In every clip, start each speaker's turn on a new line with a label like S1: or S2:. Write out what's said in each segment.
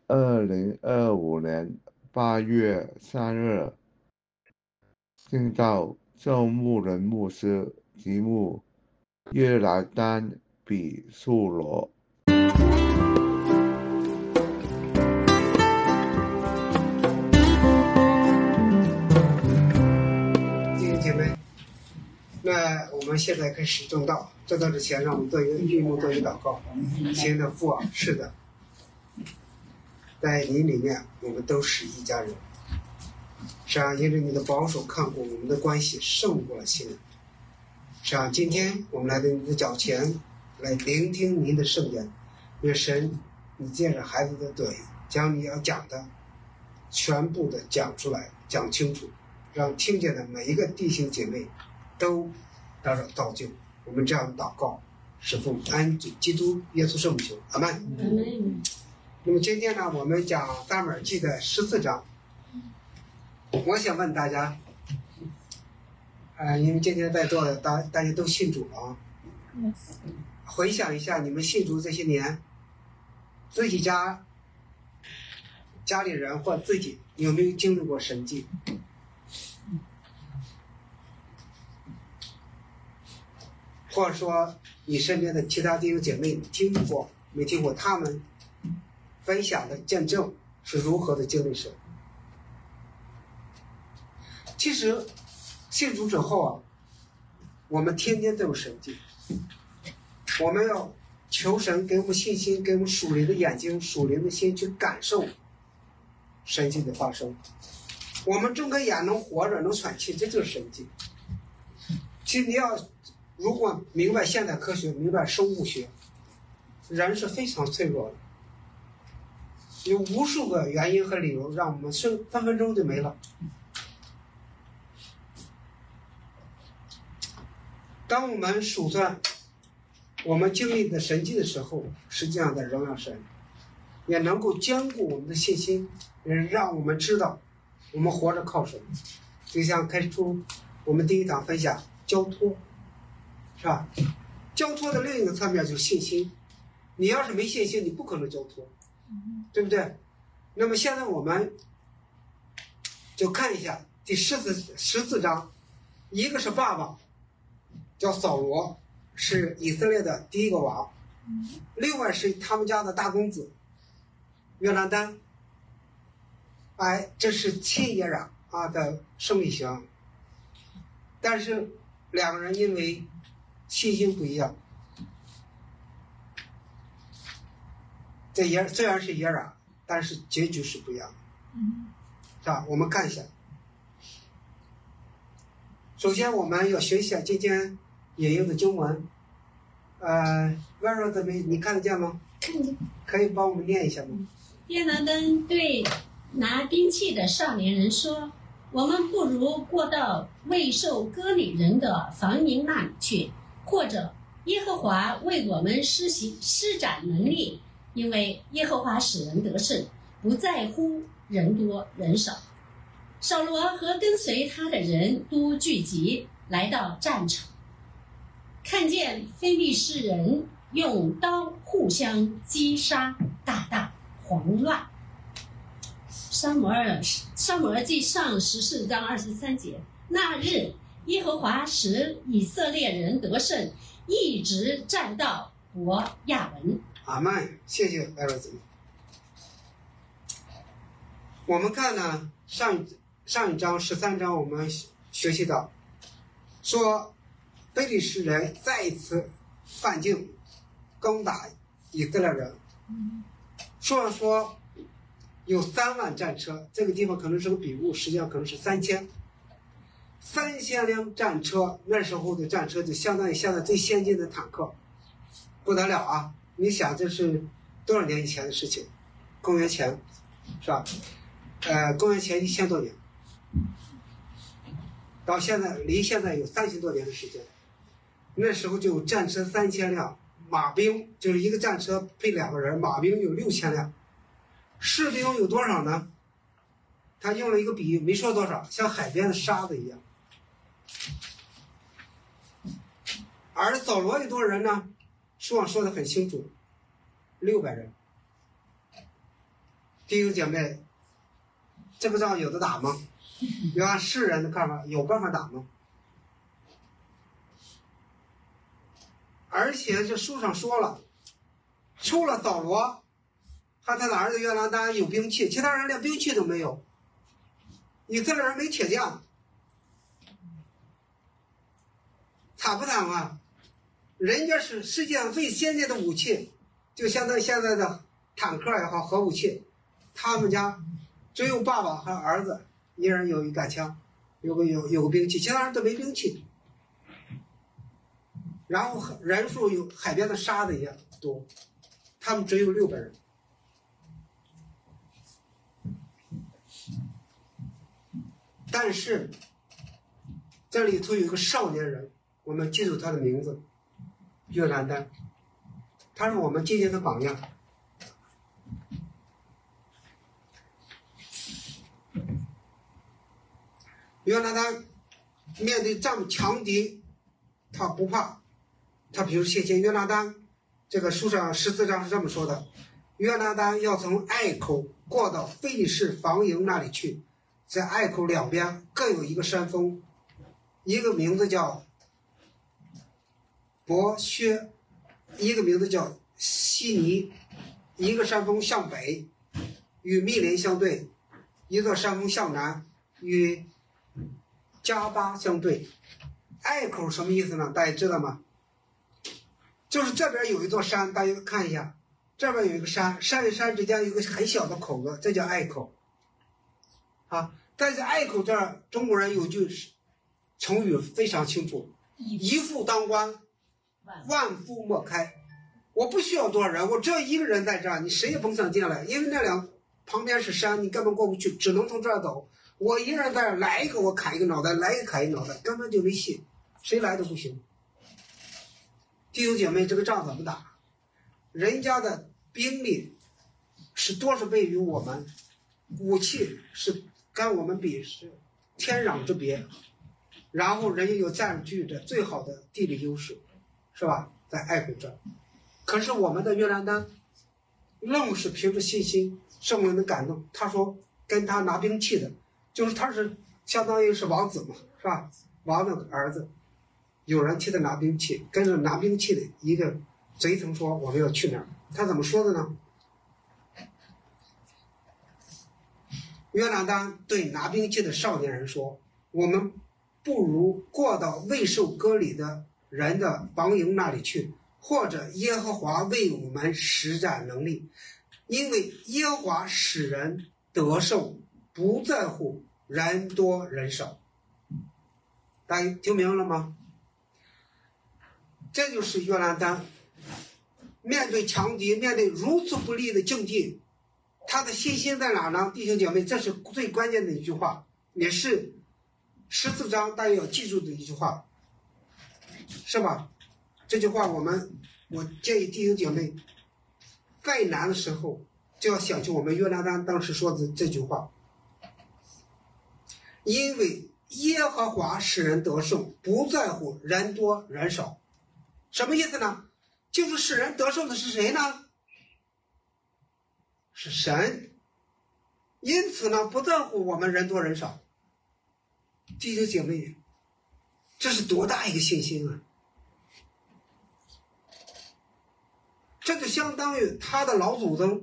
S1: 2025年8月3日听到郑牧人牧师题目约拿单比素罗。
S2: 弟兄姐妹，那我们现在开始正道。正道之前，让我们做一个闭目做一个祷告。亲爱的父啊，是的，在你里面，我们都是一家人。是啊，因着你的保守看顾，我们的关系胜过了信任。是啊，今天我们来到你的脚前，来聆听您的圣言。愿神，你借着孩子的嘴，将你要讲的全部的讲出来，讲清楚，让听见的每一个弟兄姐妹都得到造就。我们这样祷告，是奉安主基督耶稣圣名求，阿门。那么今天呢，我们讲撒母耳记的14章。我想问大家，因为今天在座的大家都信主了啊，回想一下你们信主这些年，自己家里人或自己有没有经历过神迹？或者说你身边的其他弟兄姐妹听过没听过他们分享的见证是如何的经历神？其实信主之后啊，我们天天都有神迹，我们要求神给我们信心，给我们属灵的眼睛、属灵的心去感受神迹的发生。我们睁开眼能活着能喘气，这就是神迹。其实你要如果明白现代科学，明白生物学，人是非常脆弱的，有无数个原因和理由让我们分分钟就没了。当我们数算我们经历的神迹的时候，实际上在荣耀神，也能够坚固我们的信心，也让我们知道我们活着靠什么。就像开出我们第一堂分享交托，是吧？交托的另一个侧面就是信心。你要是没信心，你不可能交托，对不对？那么现在我们就看一下第14章，一个是爸爸叫扫罗，是以色列的第一个王，另外是他们家的大公子约拿单，这是亲爷俩的生理型，但是两个人因为信心不一样，这虽然是爷俩，但是结局是不一样的，是吧？我们看一下，首先我们要学习今天引用的经文，Vera 这边你看得见吗？
S3: 看见。
S2: 可以帮我们念一下吗？
S3: 约拿单对拿兵器的少年人说：“我们不如过到未受割礼人的房营那里去，或者耶和华为我们施展能力，因为耶和华使人得胜，不在乎人多人少。”扫罗和跟随他的人都聚集来到战场，看见非利士人用刀互相击杀，大大慌乱。撒母耳记上14章23节，那日耶和华使以色列人得胜，一直战到伯亚文。
S2: 阿们，谢谢艾瑞子。我们看呢，上一章13章我们学习到，说非利士人再一次犯境攻打以色列人，说有3万战车，这个地方可能是个比喻，实际上可能是3000辆战车。那时候的战车就相当于现在最先进的坦克，不得了啊！你想这是多少年以前的事情？公元前，是吧？公元前1000多年，到现在离现在有30多年的时间。那时候就有战车3000辆，马兵就是一个战车配2个人，马兵有6000辆，士兵有多少呢？他用了一个比喻，没说多少，像海边的沙子一样。而扫罗有多少人呢？书上说的很清楚，600人。 弟兄姐妹，这个仗有的打吗？要按世人的看法，有办法打吗？而且这书上说了，除了扫罗和他的儿子约拿单有兵器，其他人连兵器都没有。以色列人没铁匠，惨不惨啊？人家是世界上最先进的武器，就相当于现在的坦克也好，核武器，他们家只有爸爸和儿子一人有一杆枪，有个兵器，其他人都没兵器。然后人数有海边的沙子一样多，他们只有600人。但是这里头有一个少年人，我们记住他的名字，约拿单，他是我们今天的榜样。约拿单面对这么强敌，他不怕，他比如信心。约拿单这个书上14章是这么说的：约拿单要从隘口过到非利士防营那里去，在隘口两边各有一个山峰，一个名字叫伯薛，一个名字叫西尼。一个山峰向北与密林相对，一座山峰向南与加巴相对。隘口什么意思呢？大家知道吗？就是这边有一座山，大家看一下，这边有一个山，山与山之间有一个很小的口子，这叫隘口啊。但是隘口这儿，中国人有句成语非常清楚：一夫当关，万夫莫开。我不需要多少人，我只要一个人在这儿，你谁也甭想进来，因为那旁边是山，你根本过不去，只能从这儿走。我一个人在这儿，来一个我砍一个脑袋，来一个砍一个脑袋，根本就没戏，谁来都不行。弟兄姐妹，这个仗怎么打？人家的兵力是多少倍于我们，武器是跟我们比是天壤之别，然后人家又占据着最好的地理优势，是吧？在隘口这儿，可是我们的约拿单愣是凭着信心，圣灵的感动，他说跟他拿兵器的，就是他是相当于是王子嘛，是吧？王的儿子，有人替他拿兵器，跟着拿兵器的一个贼曾说我们要去哪儿？他怎么说的呢？约拿单对拿兵器的少年人说：我们不如过到未受割礼的人的防营那里去，或者耶和华为我们施展能力，因为耶和华使人得胜，不在乎人多人少。大家听明白了吗？这就是约拿单面对强敌，面对如此不利的境地，他的信心在哪呢？弟兄姐妹，这是最关键的一句话，也是14章大家要记住的一句话，是吧？这句话我建议弟兄姐妹再难的时候就要想起我们约拿单当时说的这句话，因为耶和华使人得胜，不在乎人多人少。什么意思呢？就是使人得胜的是谁呢？是神。因此呢，不在乎我们人多人少。弟兄姐妹，这是多大一个信心啊！这就相当于他的老祖宗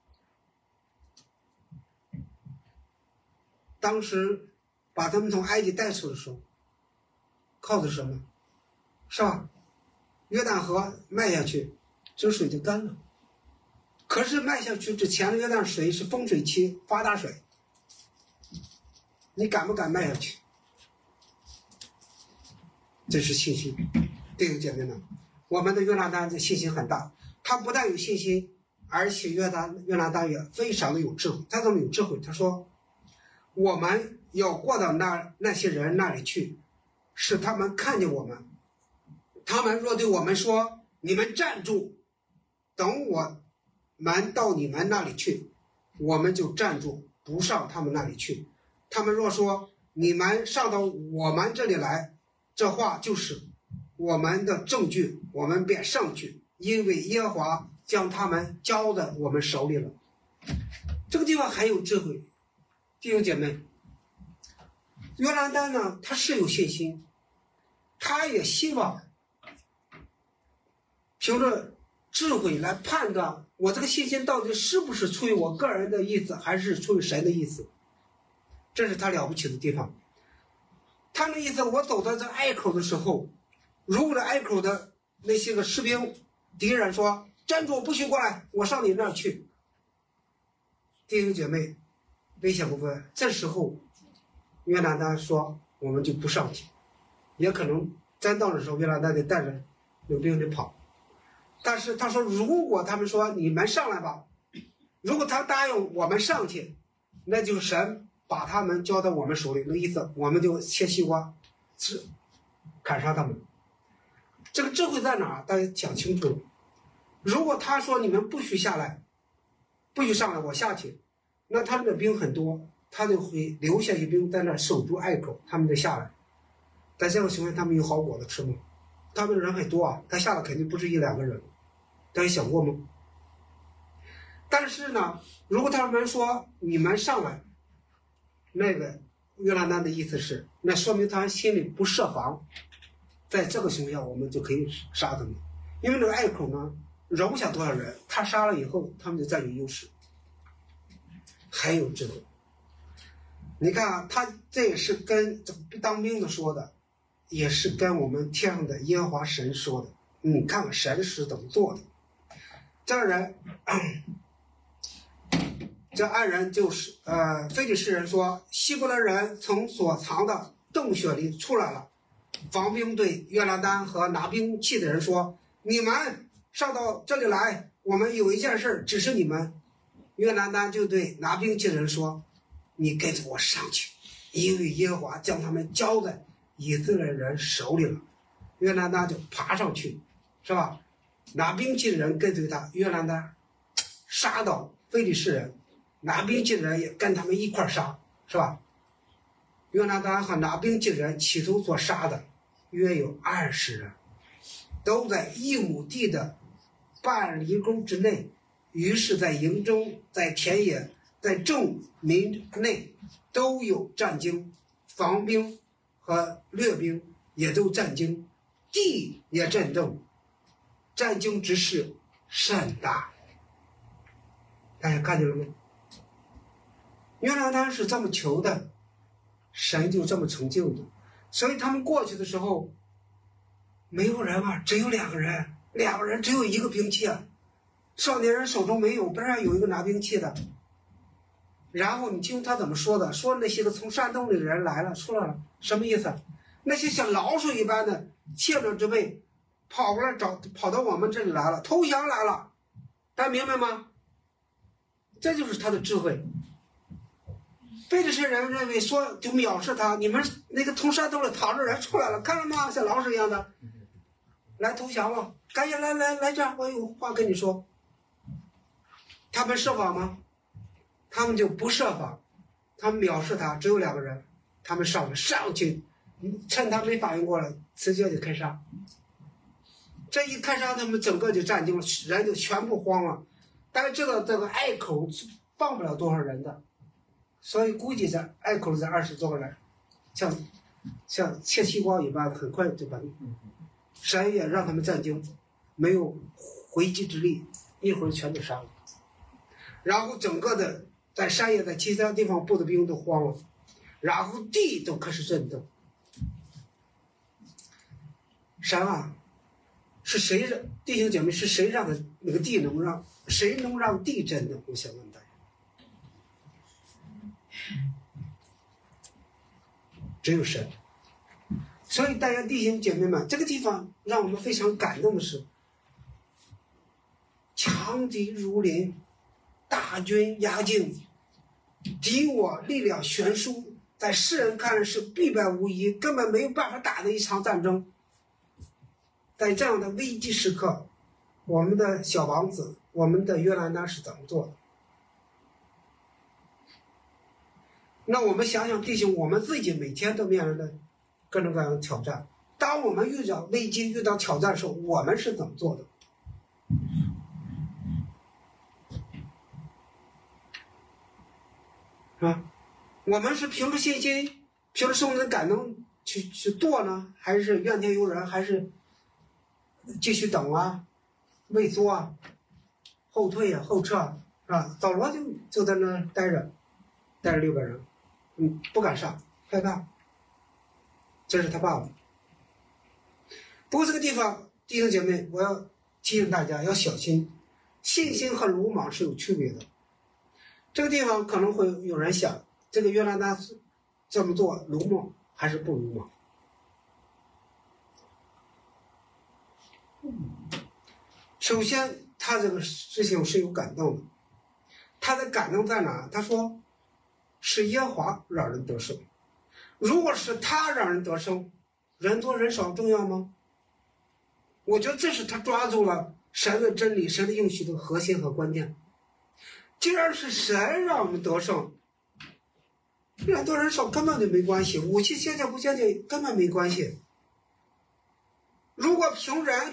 S2: 当时把他们从埃及带出的时候，靠的是什么？是吧？约旦河迈下去，这水就干了。可是迈下去之前的约旦水是丰水期发大水，你敢不敢迈下去？这是信心。弟兄姐妹们，我们的约拿单的信心很大，他不但有信心，而且约拿单也非常的有智慧。他怎么有智慧？他说我们要过到那些人那里去，使他们看见我们，他们若对我们说你们站住，等我们到你们那里去，我们就站住，不上他们那里去。他们若说你们上到我们这里来，这话就是我们的证据，我们便上去，因为耶和华将他们交在我们手里了。这个个地方还有智慧，弟兄姐妹。约拿单呢，他是有信心，他也希望凭着智慧来判断我这个信心到底是不是出于我个人的意思，还是出于神的意思。这是他了不起的地方。他的意思，我走到这隘口的时候，如果这隘口的那些个士兵敌人说站住，不许过来，我上你那儿去。弟兄姐妹，危险不分。这时候约拿单说我们就不上去，也可能真到的时候约拿单得带着有兵得跑。但是他说如果他们说你们上来吧，如果他答应我们上去，那就神把他们交到我们手里，那意思我们就切西瓜是砍杀他们。这个智慧在哪儿？大家讲清楚了。如果他说你们不许下来，不许上来，我下去，那他们的兵很多，他就会留下一些兵在那守住隘口，他们就下来。但这种情况他们有好果子吃吗？他们人很多啊，他下来肯定不是一两个人，大家想过吗？但是呢，如果他们说你们上来，那个约拿单的意思是，那说明他心里不设防，在这个情况下我们就可以杀他们，因为这个隘口呢容不下多少人，他杀了以后他们就占有优势。还有智慧，你看啊，他这也是跟当兵的说的，也是跟我们天上的耶和华神说的。你看看神是怎么做的。这人这二人就是非利士人说，希伯来人从所藏的洞穴里出来了。防兵对约拿单和拿兵器的人说，你们上到这里来，我们有一件事指示你们。约拿单就对拿兵器的人说，你跟着我上去，因为耶和华将他们交在以色列人手里了。约拿单就爬上去，是吧？拿兵器的人跟随他，约拿单杀到非利士人，拿兵器的人也跟他们一块杀，是吧？约拿单和拿兵器的人起初所杀的约有20人，都在1亩地的半里沟之内。于是在营中，在田野，在众民内都有战惊，防兵和掠兵也都战惊，地也震动，战惊之势甚大。大家看见了吗？约拿单是这么求的，神就这么成就的。所以他们过去的时候没有人啊，只有2个人，2个人只有1个兵器啊。少年人手中没有，边上有一个拿兵器的。然后你听他怎么说的，说那些个从山洞里的人来了，出来了，什么意思？那些像老鼠一般的怯着之辈跑过来跑到我们这里来了，投降来了，大家明白吗？这就是他的智慧。非利士人认为说就藐视他，你们那个从山洞里逃着人出来了，看了吗？像老鼠一样的，来投降了，赶紧来这儿，我有话跟你说。他们设法吗？他们就不设法，他们藐视他，只有2个人，他们上去，趁他没反应过来，直接就开杀。这一开杀，他们整个就战惊了，人就全部慌了。大家知道这个隘口放不了多少人的，所以估计在隘口在20多个人，像切西瓜一般的，很快就把神也让他们战惊，没有回击之力，一会儿全都杀了。然后整个的在山野在其他地方布的兵都慌了，然后地都开始震动。神啊，是谁让弟兄姐妹是谁让的那个地谁能让地震动？我想问大家，只有神。所以大家弟兄姐妹们，这个地方让我们非常感动的是，强敌如林，大军压境，敌我力量悬殊，在世人看来是必败无疑，根本没有办法打的一场战争。在这样的危机时刻，我们的小王子，我们的约拿单是怎么做的？那我们想想弟兄，我们自己每天都面临的各种各样的挑战，当我们遇到危机遇到挑战的时候，我们是怎么做的？ 是吧？我们是凭着信心，凭着圣灵的感动去做呢，还是怨天尤人，还是继续等啊、畏缩啊、后退啊、后撤啊，是吧？扫罗就在那待着6个人，不敢上，害怕。这是他爸爸。不过这个地方，弟兄姐妹，我要提醒大家要小心，信心和鲁莽是有区别的。这个地方可能会有人想，这个约拿单这么做鲁莽还是不鲁莽？首先，他这个事情是有感动的。他的感动在哪？他说，是耶和华让人得胜。如果是他让人得胜，人多人少重要吗？我觉得这是他抓住了神的真理、神的应许的核心和关键。既然是神让我们得胜，人多人少根本就没关系，武器先进不先进根本没关系。如果凭人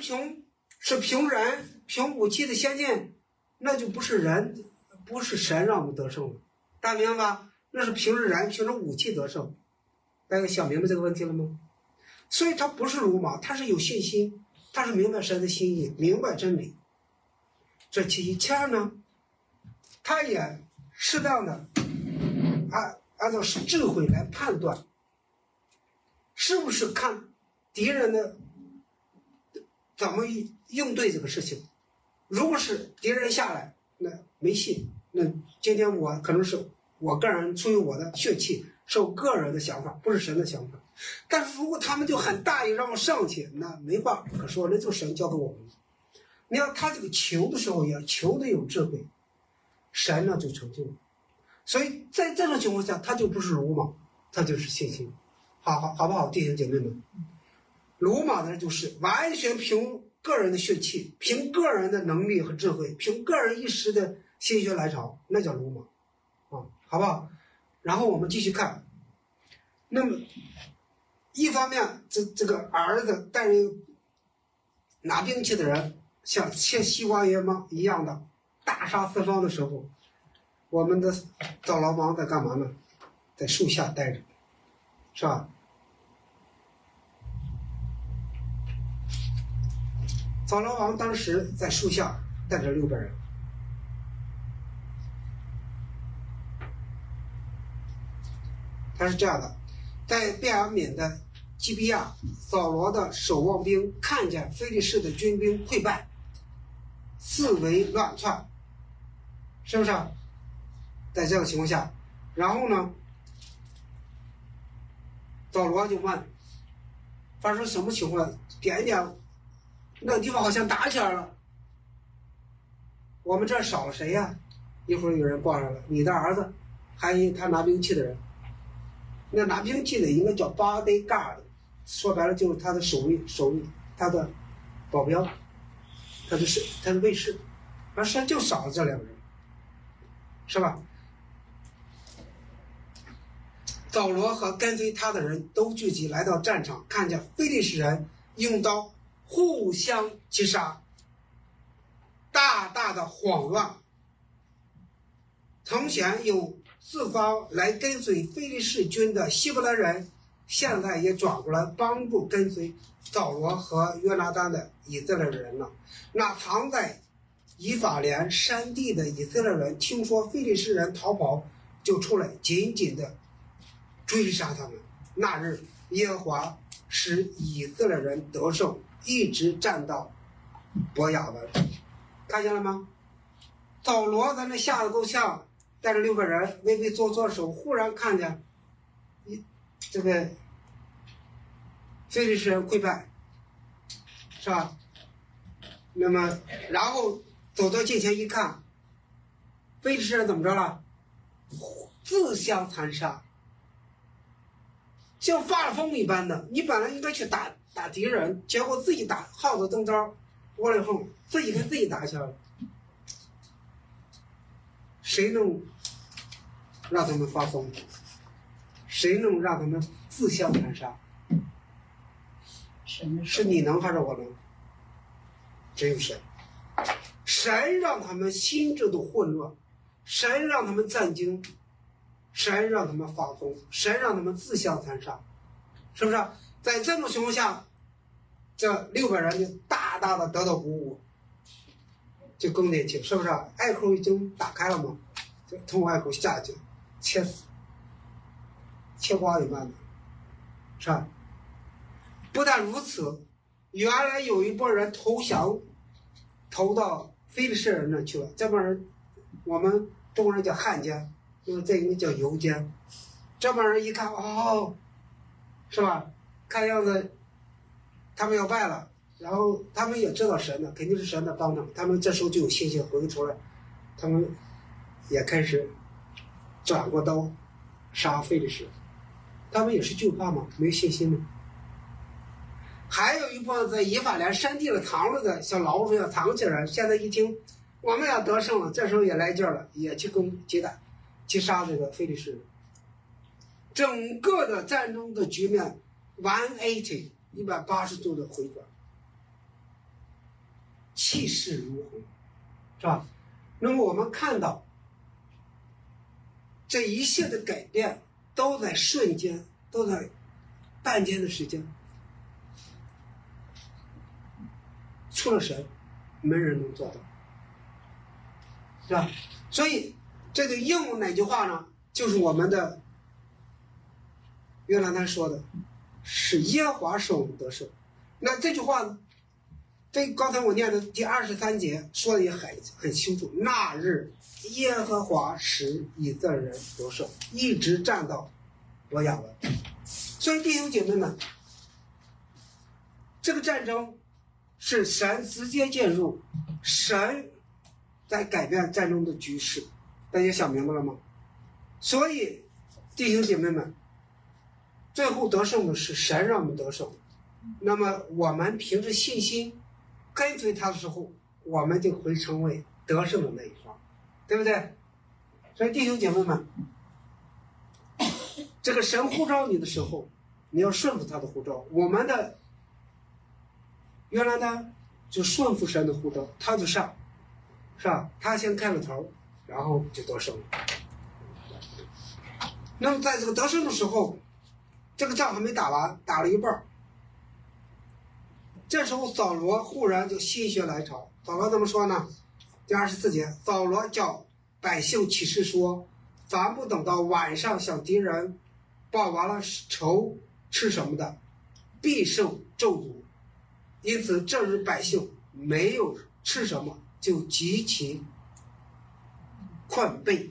S2: 凭武器的先进，那就不是人，不是神让我们得胜了，大家明白吧？那是凭着人凭着武器得胜。大家想明白这个问题了吗？所以他不是鲁莽，他是有信心，他是明白神的心意，明白真理。这其一。其二呢，他也适当的按照智慧来判断，是不是看敌人的怎么应对这个事情。如果是敌人下来，那没戏。那今天我可能是我个人出于我的血气，是我个人的想法，不是神的想法。但是如果他们就很大意让我上去，那没话可说，那就神交给我们。你要他这个求的时候也求的有智慧，神呢就成就了。所以在这种情况下，他就不是鲁莽，他就是信心。好不好，弟兄姐妹们？鲁莽的人就是完全凭个人的血气，凭个人的能力和智慧，凭个人一时的心血来潮，那叫鲁莽啊，好不好？然后我们继续看，那么一方面这个儿子带着拿兵器的人像切西瓜一样的大杀四方的时候，我们的扫罗王在干嘛呢？在树下待着，是吧？扫罗王当时在树下带着6个人，他是这样的，在便雅悯的基比亚，扫罗的守望兵看见非利士的军兵溃败，四围乱窜，是不是？在这个情况下，然后呢，扫罗就问，发生什么情况？点一点，那个地方好像打起来了，我们这儿少了谁呀？一会儿有人报上了，你的儿子，还有他拿兵器的人。那拿兵器的应该叫巴德嘎的，说白了就是他的守卫，他的保镖，他的卫士，而实际上就少了这2个人，是吧？扫罗和跟随他的人都聚集来到战场，看见非利士人用刀互相击杀，大大的慌乱。从前有四方来跟随非利士军的希伯来人，现在也转过来帮助跟随扫罗和约拿单的以色列人了。那藏在以法莲山地的以色列人听说非利士人逃跑，就出来紧紧的追杀他们。那日耶和华使以色列人得胜，一直战到伯亚文。看见了吗？扫罗在那吓得够呛，带着6个人畏畏缩缩的时候，忽然看见这个非利士人溃败，是吧？那么然后走到近前一看，非利士人怎么着了？自相残杀，像发了疯一般的。你本来应该去打敌人，结果自己打耗子蹬招，窝了以后自己跟自己打起来了。谁能让他们发疯？谁能让他们自相残杀？是你能还是我能？只有神。神让他们心智都混乱，神让他们战惊， 神让他们发疯，神让他们自相残杀，是不是？在这种情况下，这600人就大大的得到鼓舞，就更年期，是不是？隘口已经打开了嘛，就通过隘口下去，切死，切瓜也慢的，是吧？不但如此，原来有一拨人投降，投到非利士人那去了。这帮人，我们中国人叫汉奸，因为这个叫游奸。这帮人一看，哦，是吧？看样子他们要败了，然后他们也知道神的，肯定是神的帮他们。他们这时候就有信心回头来，他们也开始转过刀杀非利士。他们也是惧怕嘛，没信心嘛。还有一部分在以法莲山地里藏着的，像老鼠一样藏起来。现在一听我们要得胜了，这时候也来劲了，也去击杀这个非利士人。整个的战争的局面180度的回转，气势如虹，是吧？那么我们看到这一切的改变都在瞬间，都在半天的时间。除了神，没人能做到，是吧？所以这就应用哪句话呢？就是我们的约拿单说的，是耶和华使我们得胜。那这句话呢？这刚才我念的第23节说的也很清楚。那日耶和华使以色列人得胜，一直战到罗亚文。所以弟兄姐妹们，这个战争是神直接介入，神在改变战争的局势，大家想明白了吗？所以弟兄姐妹们，最后得胜的是神让我们得胜，那么我们凭着信心跟随他的时候，我们就会成为得胜的那一方，对不对？所以弟兄姐妹们，这个神呼召你的时候，你要顺服他的呼召。我们的原来呢就顺服神的呼召，他就上，是吧？他先开了头，然后就得胜了。那么在这个得胜的时候，这个仗还没打完，打了一半。这时候扫罗忽然就心血来潮，扫罗怎么说呢？第24节，扫罗叫百姓起誓说，凡不等到晚上向敌人报完了仇吃什么的，必受咒诅。因此这日百姓没有吃什么，就极其困惫，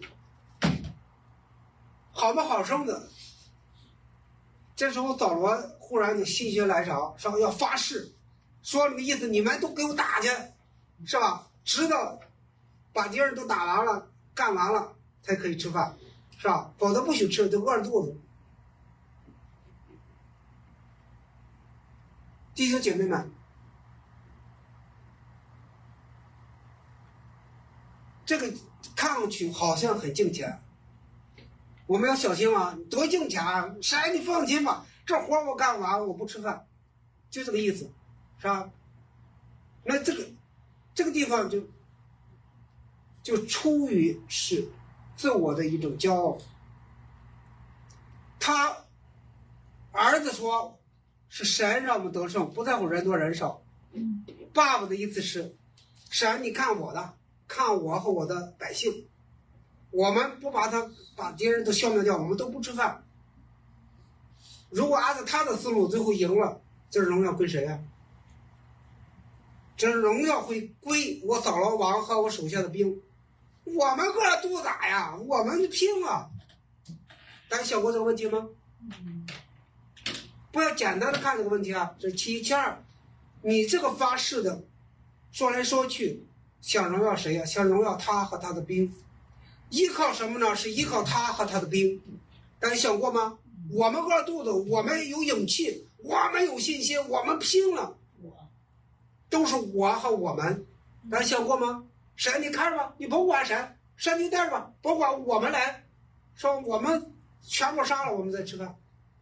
S2: 好不好受的。这时候扫罗忽然就心血来潮，说要发誓，说那个意思，你们都给我打去，是吧？直到把敌人都打完了，干完了才可以吃饭，是吧？否则不许吃，就饿着肚子。弟兄姐妹们，这个看上去好像很敬虔，我们要小心啊！多敬虔啊！谁你放心吧，这活我干完，我不吃饭，就这个意思，是吧？那这个地方就出于是自我的一种骄傲。他儿子说是神让我们得胜，不在乎人多人少。爸爸的意思是，神你看我的，看我和我的百姓，我们不把敌人都消灭掉，我们都不吃饭。如果按照他的思路，最后赢了，这荣耀归谁啊？这荣耀会归我扫罗王和我手下的兵。我们过来多打呀，我们拼啊！大家想过这个问题吗？不要简单的看这个问题啊，这其一。其二，你这个发誓的，说来说去，想荣耀谁呀？想荣耀他和他的兵。依靠什么呢？是依靠他和他的兵。大家想过吗？我们饿肚子，我们有勇气，我们有信心，我们拼了，都是我和我们。大家想过吗？神你看着吧，你甭管神，神你带着吧，甭管我们来，说我们全部杀了，我们再吃饭。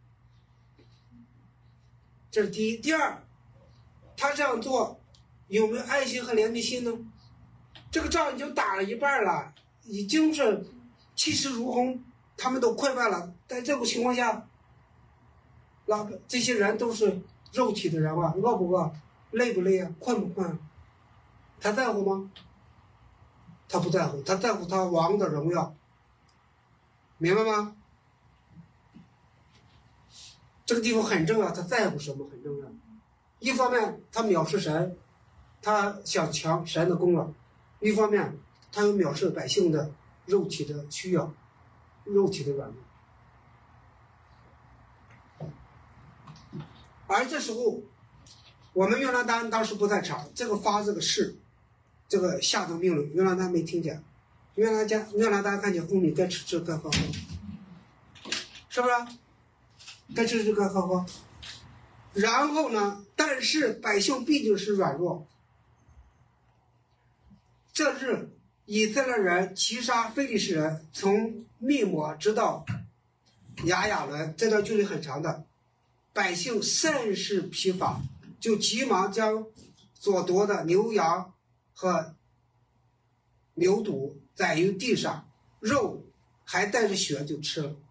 S2: 这是第一。第二，他这样做有没有爱心和怜悯心呢？这个仗已经打了一半了，已经是气势如虹， 他们都溃败了。在这种情况下，这些人都是肉体的人啊，饿不饿，累不累啊，困不困啊？他在乎吗？他不在乎，他在乎他王的荣耀，明白吗？这个地方很重要，他在乎什么很重要。一方面他藐视神，他想抢神的功劳；一方面他又藐视百姓的肉体的需要，肉体的软弱。而这时候，我们约拿单当时不在场，这个发这个誓，这个下的命令，约拿单没听见。约拿单看见妇女该吃该喝喝，是不是？该吃该喝喝。然后呢？但是百姓毕竟是软弱。这日，以色列人击杀非利士人，从密抹直到亚伦，这段距离很长的。百姓甚是疲乏，就急忙将所夺的牛羊和牛犊宰于地上，肉还带着血就吃了。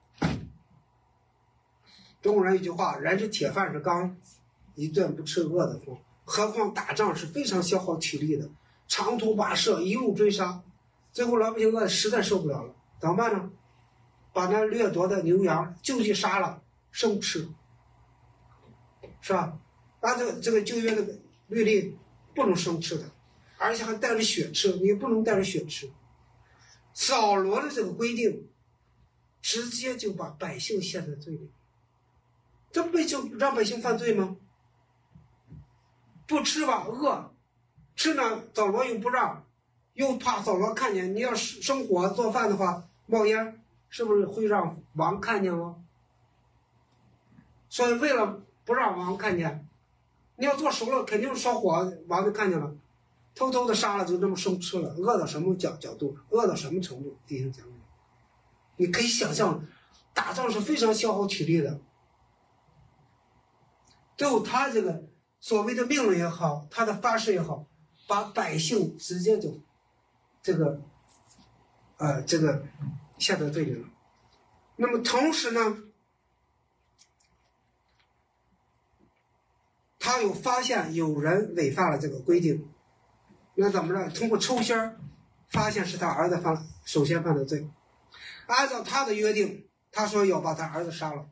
S2: 中国人一句话，人是铁饭是钢，一顿不吃饿得慌。何况打仗是非常消耗体力的，长途跋涉，一路追杀，最后老百姓饿实在受不了了，怎么办呢？把那掠夺的牛羊就地杀了，生吃，是吧？按照这个旧约的律例，不能生吃的，而且还带着血吃，你不能带着血吃。扫罗的这个规定，直接就把百姓陷在罪里。这不就让百姓犯罪吗？不吃吧饿，吃呢扫罗又不让，又怕扫罗看见，你要生火做饭的话冒烟，是不是会让王看见吗？所以为了不让王看见，你要做熟了肯定烧火，王就看见了，偷偷的杀了就这么生吃了，饿到什么角度，饿到什么程度？弟兄姐妹，你可以想象，打仗是非常消耗体力的。最后他这个所谓的命令也好，他的发誓也好，把百姓直接就这个下在罪里了。那么同时呢，他有发现有人违反了这个规定，那怎么着？通过抽签儿发现是他儿子首先犯的罪，按照他的约定，他说要把他儿子杀了。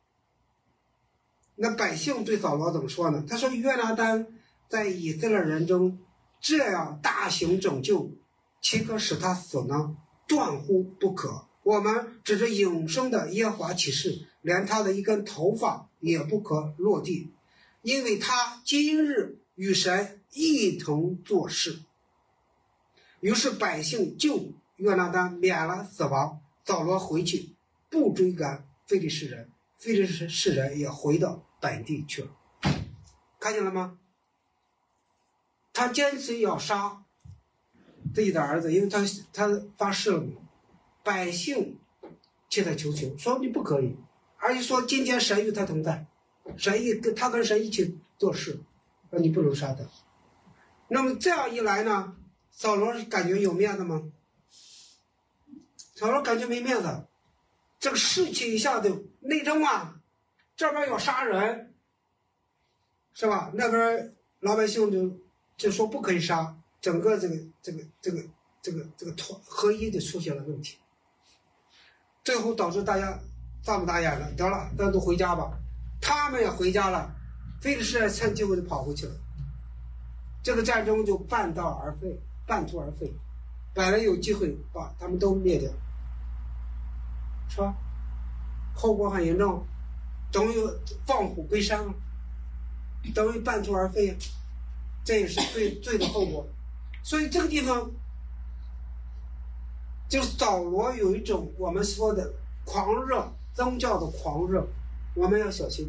S2: 那百姓对扫罗怎么说呢？他说约拿单在以色列人中这样大行拯救，岂可使他死呢？断乎不可。我们指着永生的耶和华起誓，连他的一根头发也不可落地，因为他今日与神一同做事。于是百姓救约拿单免了死亡，扫罗回去不追赶非利士人，非利士人也回到本地去了。看见了吗？他坚持要杀自己的儿子，因为他发誓了嘛。百姓替他求情，说你不可以，而且说今天神与他同在，他跟神一起做事，说你不能杀他。那么这样一来呢，扫罗感觉有面子吗？扫罗感觉没面子，这个士气一下子内争啊，这边要杀人，是吧？那边老百姓就说不可以杀，整个这个合一就出现了问题，最后导致大家大不打眼了，得了，咱都回家吧。他们也回家了，非利士人趁机会就跑回去了，这个战争就半途而废。本来有机会把他们都灭掉，是吧？后果很严重，等于放虎归山了，等于半途而废，这也是罪的后果。所以这个地方就扫罗有一种我们说的狂热，宗教的狂热，我们要小心，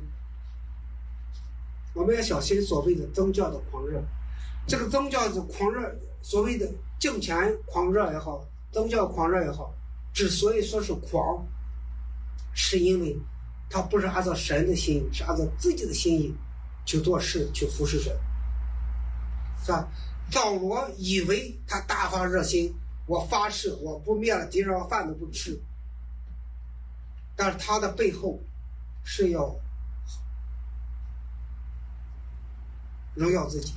S2: 所谓的宗教的狂热。这个宗教的狂热，所谓的敬虔狂热也好，宗教狂热也好，之所以说是狂，是因为他不是按照神的心意，是按照自己的心意去做事，去服侍神，是吧？扫罗以为他大发热心，我发誓我不灭了敌人，我饭都不吃， 但是他的背后是要荣耀自己，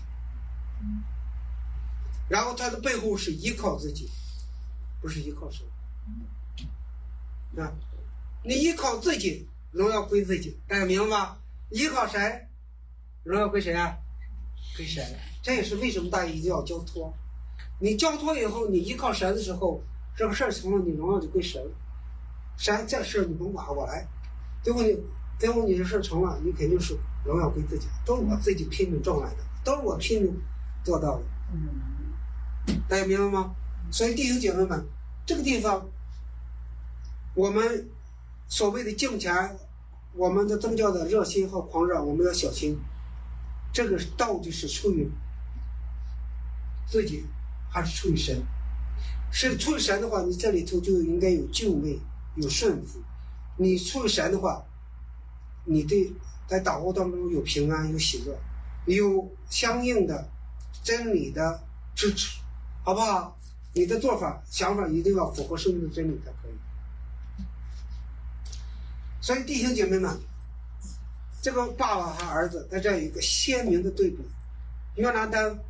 S2: 然后他的背后是依靠自己，不是依靠神啊！你依靠自己，荣耀归自己，大家明白吗？依靠谁，荣耀归谁啊？归神。这也是为什么大家一定要交托。你交托以后，你依靠神的时候，这个事儿成了，你荣耀就归神。神这事儿你甭管，我来。最后你这事儿成了，你肯定是荣耀归自己，都是我自己拼命挣来的，都是我拼命做到的。大家明白吗？所以弟兄姐妹们，这个地方，我们所谓的敬虔，我们的宗教的热心和狂热，我们要小心。这个到底是出于自己，还是出于神？是出于神的话，你这里头就应该有敬畏，有顺服。你出于神的话，你对在祷告当中有平安，有喜乐，有相应的真理的支持，好不好？你的做法想法一定要符合圣经的真理才可以。所以弟兄姐妹们，这个爸爸和儿子在这有一个鲜明的对比。约拿单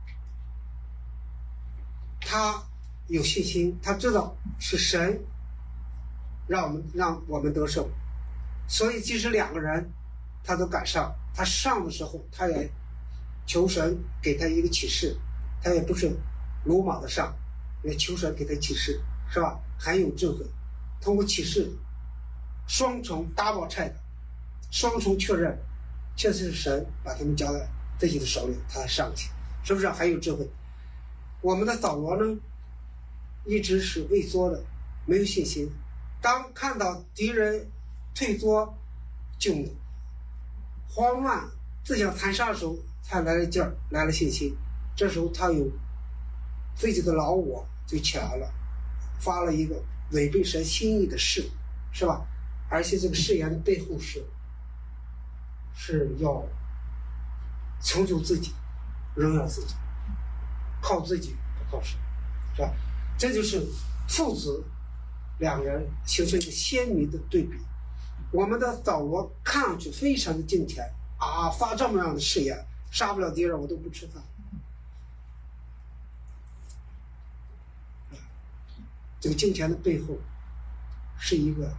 S2: 他有信心，他知道是神让我们得胜，所以即使两个人他都敢上。他上的时候，他也求神给他一个启示，他也不是鲁莽的上，也求神给他启示，是吧？很有智慧，通过启示双重 double check， 双重确认，确实是神把他们交在自己的手里，他才上去，是不是很有智慧？我们的扫罗呢，一直是畏缩的，没有信心。当看到敌人退缩，就慌乱，自想残杀的时候，才来了劲儿，来了信心。这时候他有自己的老我就起来了，发了一个违背神心意的誓，是吧？而且这个誓言的背后是要成就自己，荣耀自己，靠自己不靠神，是吧？这就是父子两人形成一个鲜明的对比。我们的扫罗看上去非常的敬虔啊，发这么样的誓言，杀不了敌人我都不吃饭。这个敬虔的背后是一个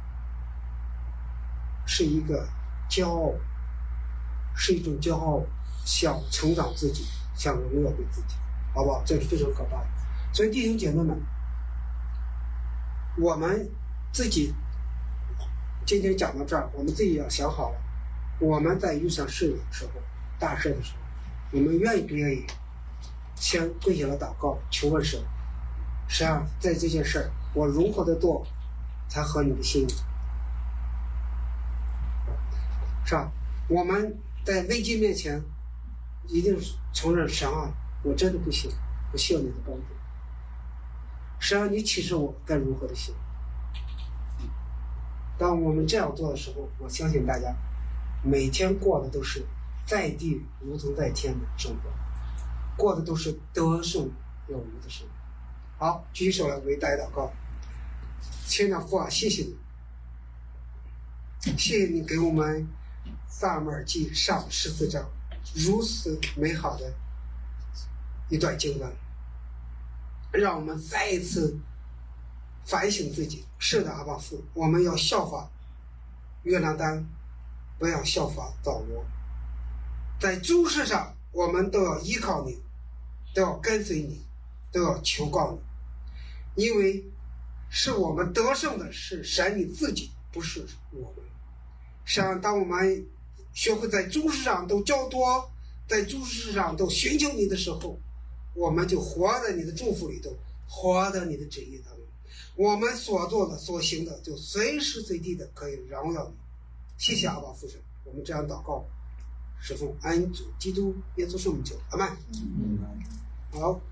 S2: 骄傲，是一种骄傲，想成长自己，想荣耀给自己，好不好？这是非常可怕的。所以弟兄姐妹们，我们自己今天讲到这儿，我们自己要想好了，我们在遇上事的时候，大事的时候，我们愿意不愿意先跪下来祷告，求问神，神啊，在这件事儿我如何的做才合你的心意，是吧？我们在危机面前一定承认，神啊，我真的不行，我需要你的帮助。神啊，你启示我该如何的行。当我们这样做的时候，我相信大家每天过的都是在地如同在天的生活，过的都是得胜有余的生活。好，举手来为大家祷告。亲爱的父啊，谢谢你，谢谢你给我们撒母耳记上14章如此美好的一段经文，让我们再一次反省自己。是的，阿爸父，我们要效法约拿单，不要效法扫罗。在诸事上，我们都要依靠你，都要跟随你，都要求告你，因为是我们得胜的是神你自己，不是我们。实际上，当我们学会在诸事上都交托，在诸事上都寻求你的时候，我们就活在你的祝福里头，活在你的旨意当中。我们所做的所行的就随时随地的可以荣耀你。谢谢阿爸父神，我们这样祷告是奉恩主基督耶稣圣名求，阿们。好。